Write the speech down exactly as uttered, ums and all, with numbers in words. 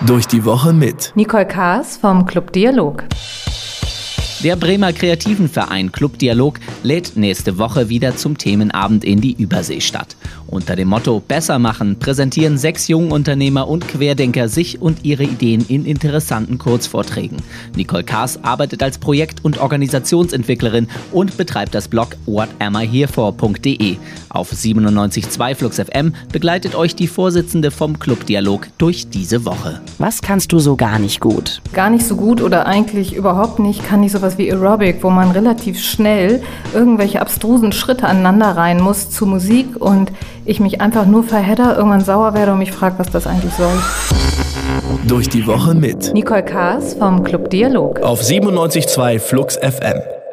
Durch die Woche mit Nicole Kaas vom Club Dialog. Der Bremer Kreativenverein Club Dialog lädt nächste Woche wieder zum Themenabend in die Überseestadt. Unter dem Motto Besser machen präsentieren sechs Jungunternehmer und Querdenker sich und ihre Ideen in interessanten Kurzvorträgen. Nicole Kaas arbeitet als Projekt- und Organisationsentwicklerin und betreibt das Blog what am I here for punkt de. Auf siebenundneunzig Komma zwei Flux F M begleitet euch die Vorsitzende vom Club Dialog durch diese Woche. Was kannst du so gar nicht gut? Gar nicht so gut oder eigentlich überhaupt nicht kann ich sowas wie Aerobic, wo man relativ schnell irgendwelche abstrusen Schritte aneinander rein muss zu Musik und ich mich einfach nur verhedder, irgendwann sauer werde und mich frage, was das eigentlich soll. Durch die Woche mit Nicole Kaas vom Club Dialog. auf siebenundneunzig Komma zwei Flux F M.